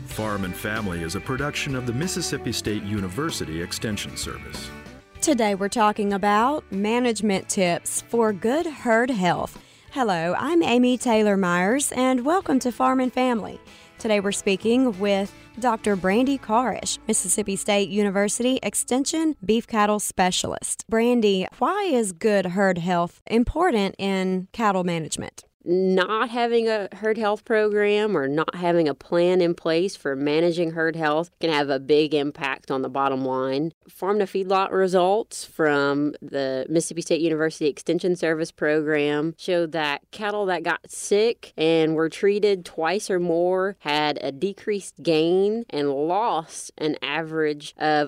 Farm and Family is a production of the Mississippi State University Extension Service. Today we're talking about management tips for good herd health. Hello, I'm Amy Taylor Myers, and welcome to Farm and Family. Today we're speaking with Dr. Brandy Karish, Mississippi State University Extension Beef Cattle Specialist. Brandy, why is good herd health important in cattle management? Not having a herd health program or not having a plan in place for managing herd health can have a big impact on the bottom line. Farm to feedlot results from the Mississippi State University Extension Service program showed that cattle that got sick and were treated twice or more had a decreased gain and lost an average of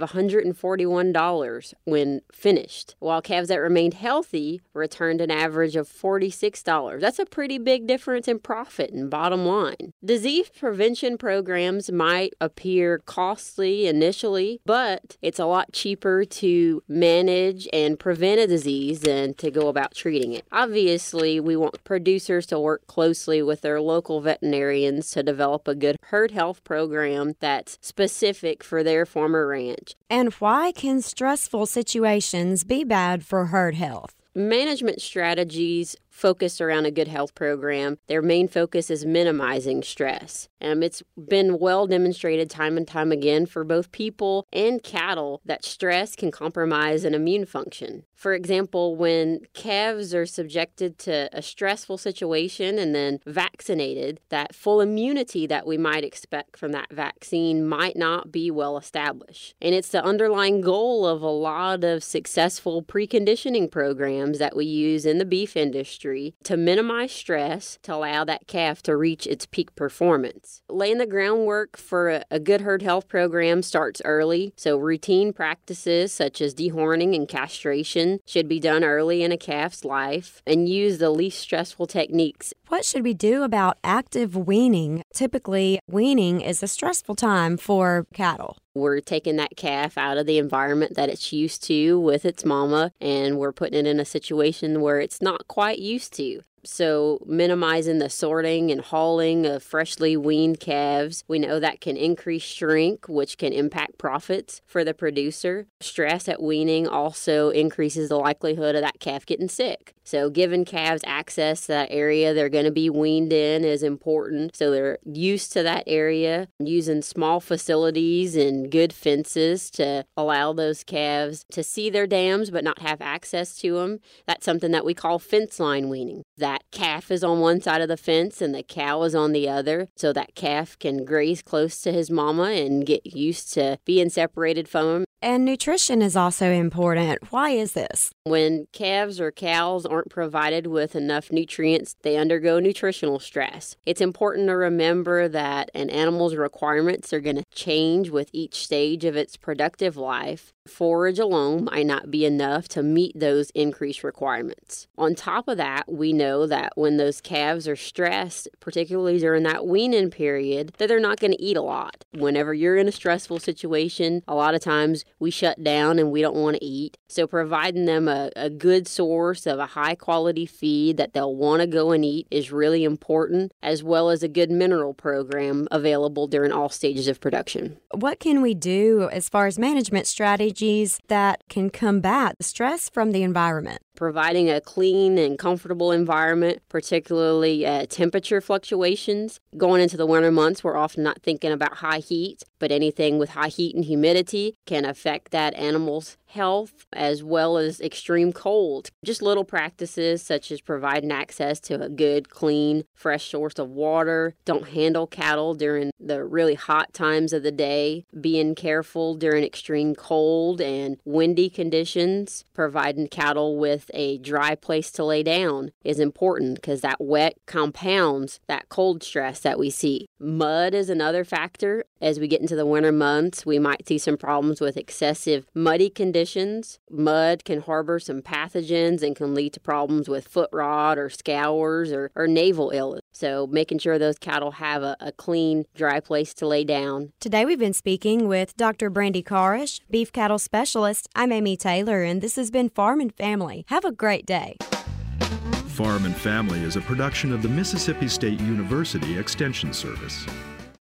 $141 when finished, while calves that remained healthy returned an average of $46. That's a pretty big difference in profit and bottom line. Disease prevention programs might appear costly initially, but it's a lot cheaper to manage and prevent a disease than to go about treating it. Obviously, we want producers to work closely with their local veterinarians to develop a good herd health program that's specific for their farm or ranch. And why can stressful situations be bad for herd health? Management strategies focused around a good health program, their main focus is minimizing stress. It's been well demonstrated time and time again for both people and cattle that stress can compromise an immune function. For example, when calves are subjected to a stressful situation and then vaccinated, that full immunity that we might expect from that vaccine might not be well established. And it's the underlying goal of a lot of successful preconditioning programs that we use in the beef industry to minimize stress to allow that calf to reach its peak performance. Laying the groundwork for a good herd health program starts early, so routine practices such as dehorning and castration should be done early in a calf's life and use the least stressful techniques. What should we do about active weaning? Typically, weaning is a stressful time for cattle. We're taking that calf out of the environment that it's used to with its mama, and we're putting it in a situation where it's not quite used to. So minimizing the sorting and hauling of freshly weaned calves, we know that can increase shrink, which can impact profits for the producer. Stress at weaning also increases the likelihood of that calf getting sick. So giving calves access to that area they're going to be weaned in is important. So they're used to that area, using small facilities and good fences to allow those calves to see their dams but not have access to them. That's something that we call fence line weaning. That calf is on one side of the fence and the cow is on the other, so that calf can graze close to his mama and get used to being separated from him. And nutrition is also important. Why is this? When calves or cows aren't provided with enough nutrients, they undergo nutritional stress. It's important to remember that an animal's requirements are going to change with each stage of its productive life. Forage alone might not be enough to meet those increased requirements. On top of that, we know that when those calves are stressed, particularly during that weaning period, that they're not going to eat a lot. Whenever you're in a stressful situation, a lot of times we shut down and we don't want to eat. So providing them a good source of a high quality feed that they'll want to go and eat is really important, as well as a good mineral program available during all stages of production. What can we do as far as management strategies that can combat the stress from the environment? Providing a clean and comfortable environment, particularly temperature fluctuations. Going into the winter months, we're often not thinking about high heat, but anything with high heat and humidity can affect that animal's health as well as extreme cold. Just little practices such as providing access to a good, clean, fresh source of water. Don't handle cattle during the really hot times of the day. Being careful during extreme cold and windy conditions. Providing cattle with a dry place to lay down is important because that wet compounds that cold stress that we see. Mud is another factor. As we get into the winter months, we might see some problems with excessive muddy conditions. Mud can harbor some pathogens and can lead to problems with foot rot or scours or navel illness. So making sure those cattle have a clean, dry place to lay down. Today we've been speaking with Dr. Brandy Karish, Beef Cattle Specialist. I'm Amy Taylor, and this has been Farm and Family. Have a great day. Farm and Family is a production of the Mississippi State University Extension Service.